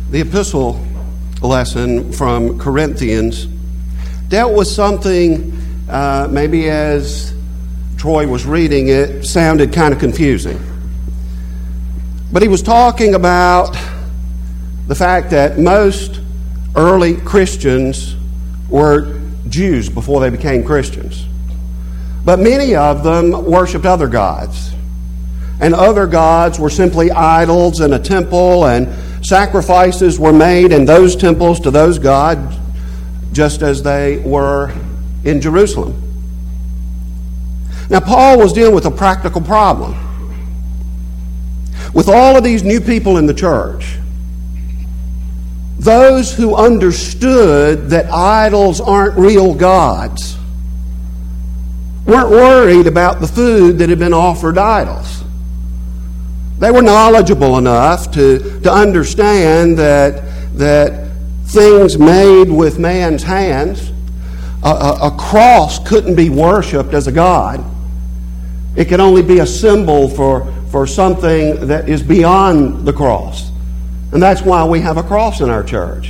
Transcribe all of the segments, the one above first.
The epistle lesson from Corinthians dealt with something, maybe as Troy was reading it, sounded kind of confusing. But he was talking about the fact that most early Christians were Jews before they became Christians. But many of them worshiped other gods. And other gods were simply idols in a temple, and sacrifices were made in those temples to those gods, just as they were in Jerusalem. Now, Paul was dealing with a practical problem. With all of these new people in the church, those who understood that idols aren't real gods weren't worried about the food that had been offered to idols. They were knowledgeable enough to understand that things made with man's hands, a cross couldn't be worshipped as a god. It could only be a symbol for something that is beyond the cross. And that's why we have a cross in our church.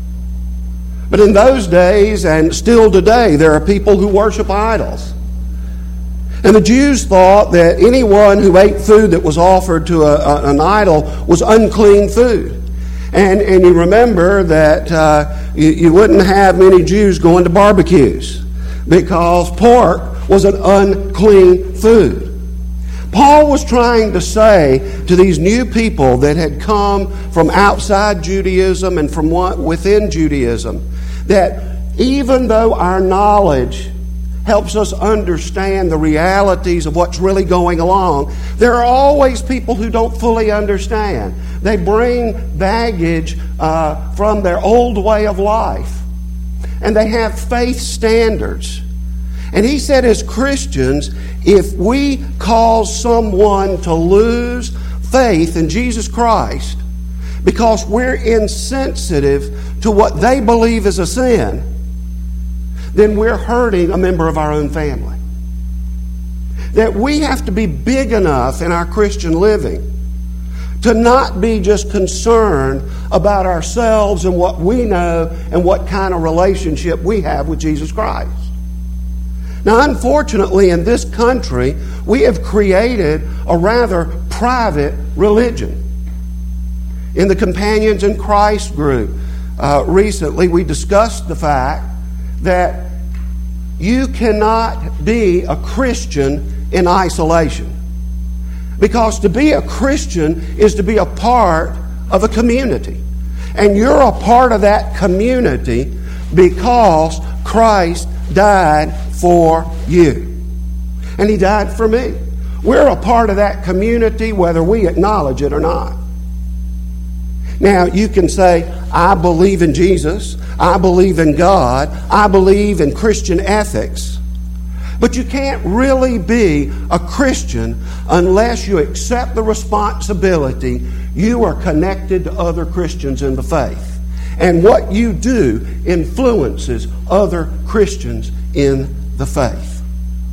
But in those days, and still today, there are people who worship idols. And the Jews thought that anyone who ate food that was offered to an idol was unclean food. And you remember that you wouldn't have many Jews going to barbecues because pork was an unclean food. Paul was trying to say to these new people that had come from outside Judaism and from within Judaism that even though our knowledge helps us understand the realities of what's really going along, there are always people who don't fully understand. They bring baggage from their old way of life. And they have faith standards. And he said as Christians, if we cause someone to lose faith in Jesus Christ because we're insensitive to what they believe is a sin, then we're hurting a member of our own family. That we have to be big enough in our Christian living to not be just concerned about ourselves and what we know and what kind of relationship we have with Jesus Christ. Now, unfortunately, in this country, we have created a rather private religion. In the Companions in Christ group, recently we discussed the fact that you cannot be a Christian in isolation. Because to be a Christian is to be a part of a community. And you're a part of that community because Christ died for you. And He died for me. We're a part of that community whether we acknowledge it or not. Now, you can say, I believe in Jesus, I believe in God, I believe in Christian ethics. But you can't really be a Christian unless you accept the responsibility you are connected to other Christians in the faith. And what you do influences other Christians in the faith.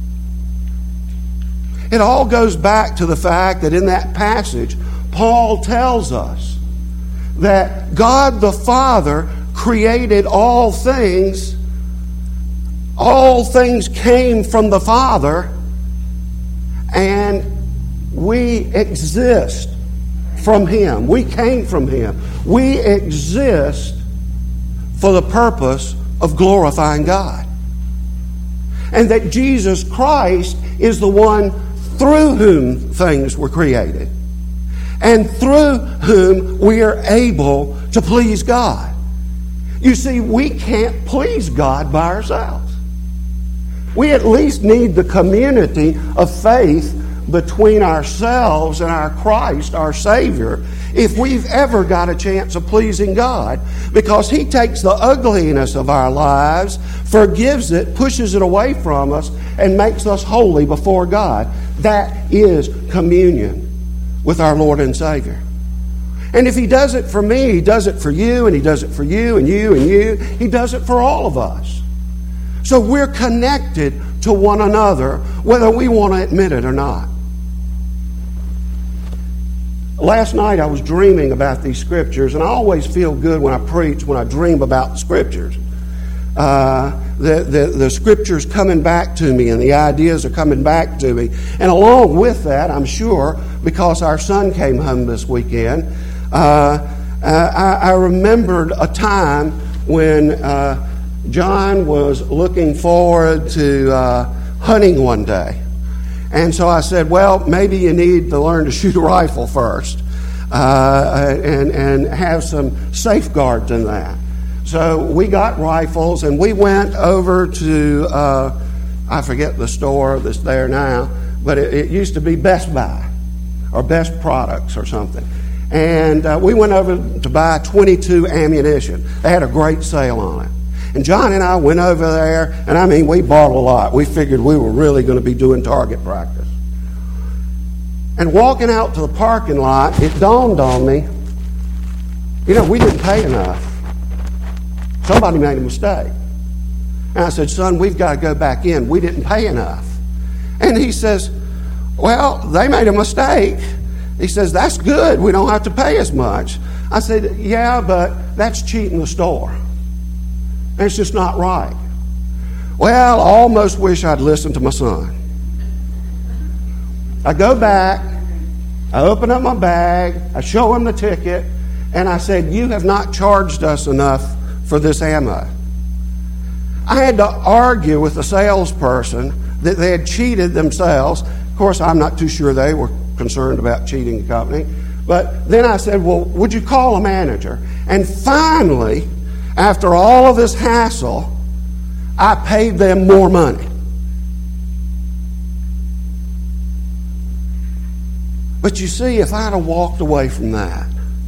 It all goes back to the fact that in that passage, Paul tells us that God the Father created all things. All things came from the Father, and we exist from Him. We came from Him. We exist for the purpose of glorifying God. And that Jesus Christ is the one through whom things were created, and through whom we are able to please God. You see, we can't please God by ourselves. We at least need the community of faith between ourselves and our Christ, our Savior, if we've ever got a chance of pleasing God, because He takes the ugliness of our lives, forgives it, pushes it away from us, and makes us holy before God. That is communion with our Lord and Savior. And if He does it for me, He does it for you, and He does it for you, and you, and you. He does it for all of us. So we're connected to one another, whether we want to admit it or not. Last night I was dreaming about these scriptures, and I always feel good when I preach, when I dream about the scriptures. The scriptures coming back to me, and the ideas are coming back to me. And along with that, I'm sure, because our son came home this weekend, I remembered a time when John was looking forward to hunting one day. And so I said, well, maybe you need to learn to shoot a rifle first and have some safeguards in that. So we got rifles, and we went over to, I forget the store that's there now, but it used to be Best Buy or Best Products or something. And we went over to buy 22 ammunition. They had a great sale on it. And John and I went over there, and I mean, we bought a lot. We figured we were really going to be doing target practice. And walking out to the parking lot, it dawned on me, we didn't pay enough. Somebody made a mistake. And I said, son, we've got to go back in. We didn't pay enough. And he says, well, they made a mistake. He says, that's good. We don't have to pay as much. I said, yeah, but that's cheating the store. And it's just not right. Well, I almost wish I'd listened to my son. I go back, I open up my bag, I show him the ticket, and I said, you have not charged us enough for this ammo. I had to argue with the salesperson that they had cheated themselves. Of course, I'm not too sure they were concerned about cheating the company. But then I said, well, would you call a manager? And finally, after all of this hassle, I paid them more money. But you see, if I'd have walked away from that,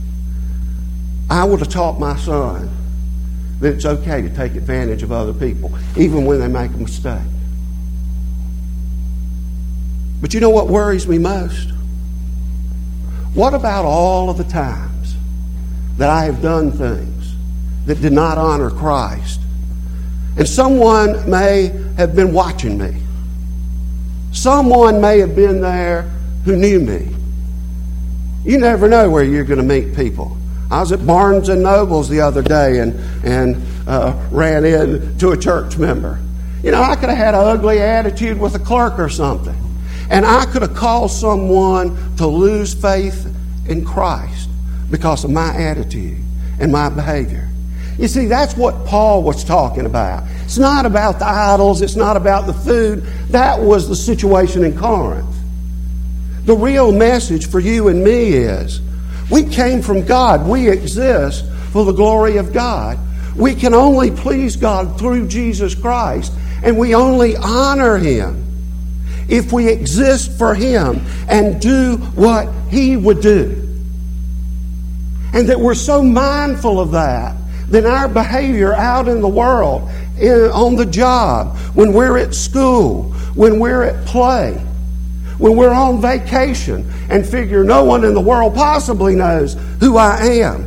I would have taught my son that it's okay to take advantage of other people, even when they make a mistake. But you know what worries me most? What about all of the times that I have done things that did not honor Christ? And someone may have been watching me. Someone may have been there who knew me. You never know where you're going to meet people. I was at Barnes & Noble's the other day and ran into a church member. I could have had an ugly attitude with a clerk or something. And I could have caused someone to lose faith in Christ because of my attitude and my behavior. You see, that's what Paul was talking about. It's not about the idols. It's not about the food. That was the situation in Corinth. The real message for you and me is, we came from God. We exist for the glory of God. We can only please God through Jesus Christ, and we only honor Him if we exist for Him and do what He would do. And that we're so mindful of that our behavior out in the world, on the job, when we're at school, when we're at play, when we're on vacation and figure no one in the world possibly knows who I am,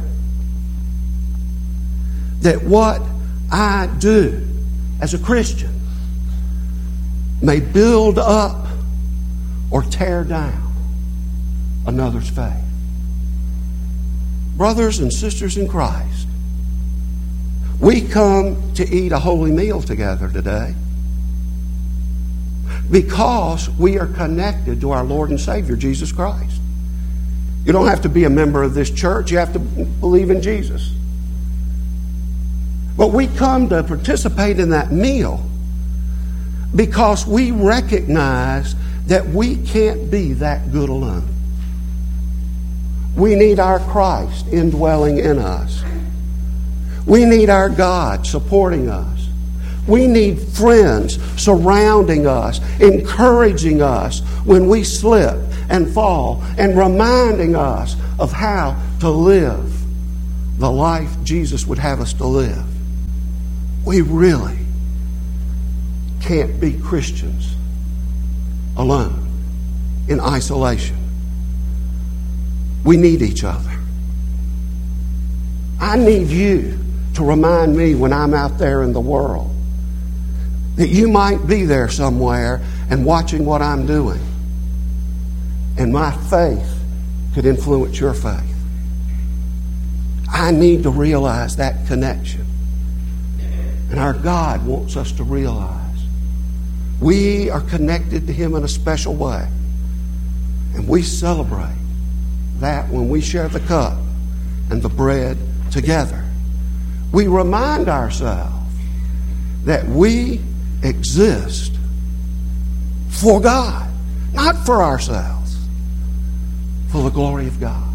that what I do as a Christian may build up or tear down another's faith. Brothers and sisters in Christ, we come to eat a holy meal together today because we are connected to our Lord and Savior, Jesus Christ. You don't have to be a member of this church. You have to believe in Jesus. But we come to participate in that meal because we recognize that we can't be that good alone. We need our Christ indwelling in us. We need our God supporting us. We need friends surrounding us, encouraging us when we slip and fall, and reminding us of how to live the life Jesus would have us to live. We really can't be Christians alone, in isolation. We need each other. I need you to remind me when I'm out there in the world that you might be there somewhere and watching what I'm doing. And my faith could influence your faith. I need to realize that connection. And our God wants us to realize we are connected to Him in a special way. And we celebrate that when we share the cup and the bread together. We remind ourselves that we exist for God, not for ourselves, for the glory of God.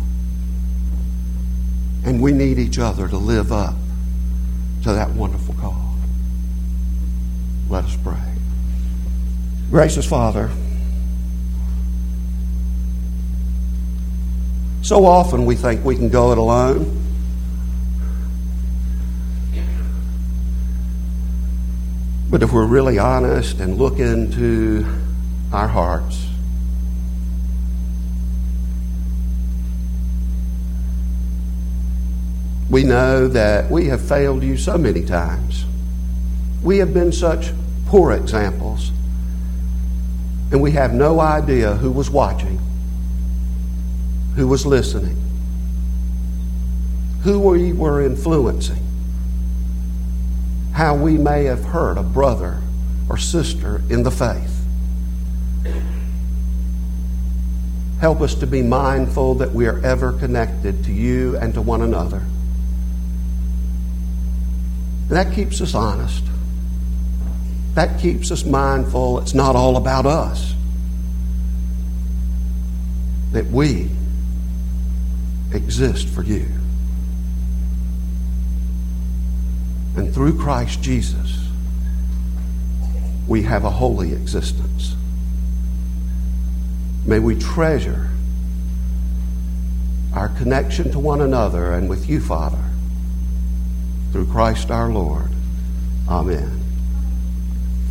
And we need each other to live up to that wonderful call. Let us pray. Gracious Father, so often we think we can go it alone. But if we're really honest and look into our hearts, we know that we have failed you so many times. We have been such poor examples, and we have no idea who was watching, who was listening, who we were influencing, how we may have hurt a brother or sister in the faith. Help us to be mindful that we are ever connected to you and to one another. And that keeps us honest. That keeps us mindful it's not all about us. That we exist for you. And through Christ Jesus, we have a holy existence. May we treasure our connection to one another and with you, Father, through Christ our Lord. Amen.